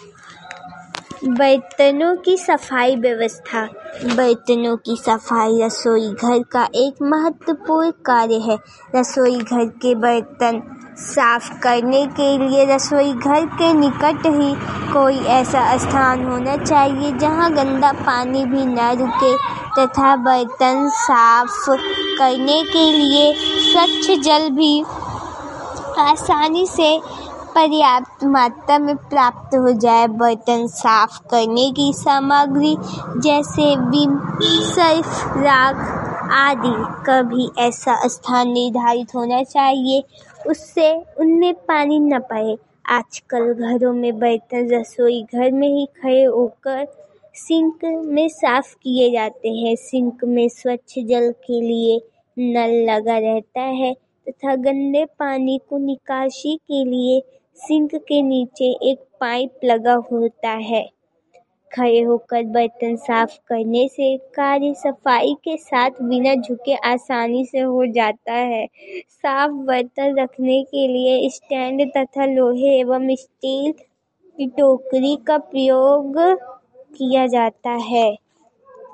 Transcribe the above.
برتنوں کی صفائی व्यवस्था۔ برتنوں کی صفائی رسوئی گھر کا ایک مہتوپورن کاریہ ہے۔ رسوئی گھر کے برتن صاف کرنے کے لیے رسوئی گھر کے نکٹ ہی کوئی ایسا استھان ہونا چاہیے جہاں گندا پانی بھی نہ رکے تتھا برتن صاف کرنے کے لیے سوچھ جل بھی آسانی سے پریاپت ماترا میں پراپت ہو جائے۔ برتن صاف کرنے کی سامگری جیسے ویم، سرف، راکھ آدि کا بھی ایسا استھان نردھارت ہونا چاہیے اس سے ان میں پانی نہ پڑے۔ آج کل گھروں میں برتن رسوئی گھر میں ہی کھڑے ہوکر سنک میں صاف کیے جاتے ہیں۔ سنک میں سوچھ جل کے لیے نل لگا رہتا ہے تتھا گندے پانی کو نکاسی کے لیے سنک کے نیچے ایک پائپ لگا ہوتا ہے۔ کھڑے ہوکر برتن صاف کرنے سے کاریہ صفائی کے ساتھ بنا جھکے آسانی سے ہو جاتا ہے۔ صاف برتن رکھنے کے لیے اسٹینڈ تتھا لوہے ایوم اسٹیل کی ٹوکری کا پریوگ کیا جاتا ہے۔